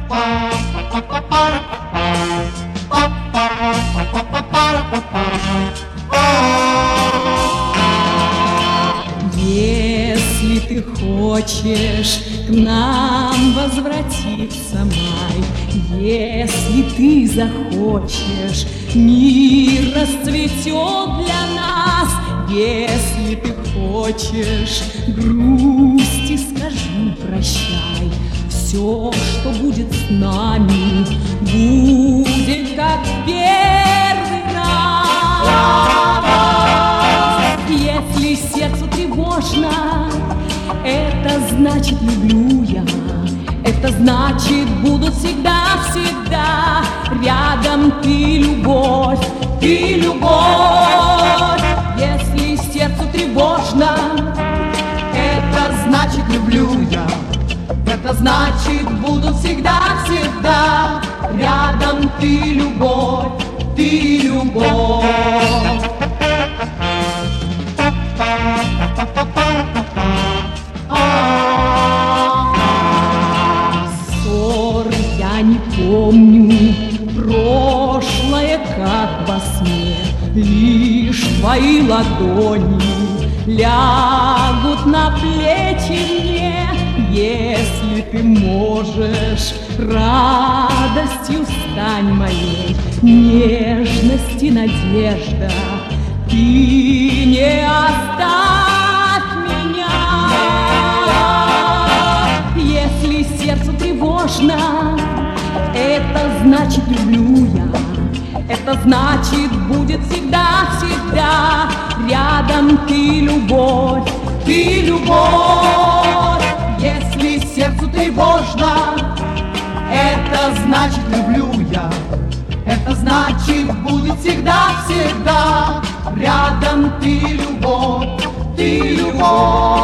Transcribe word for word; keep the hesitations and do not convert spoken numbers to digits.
Если ты хочешь к нам возвратиться, май, если ты захочешь, мир расцветет для нас. Если ты хочешь грусти, скажи прощай. Все, что будет с нами, будет как первый раз. Если сердцу тревожно, это значит люблю я. Это значит буду всегда-всегда рядом. Ты любовь, ты любовь. Если сердцу тревожно, это значит люблю я. Это значит буду всегда-всегда рядом. Ты любовь, ты любовь. Ссор я не помню, прошлое как во сне. Лишь твои ладони лягут на плечи мне. Если ты можешь, радостью стань моей, нежность и надежда. Ты не оставь меня. Если сердцу тревожно, это значит люблю я. Это значит будет всегда-всегда рядом. Ты любовь, ты любовь. Если сердцу тревожно, это значит люблю я. Это значит будет всегда-всегда рядом. Ты любовь, ты любовь.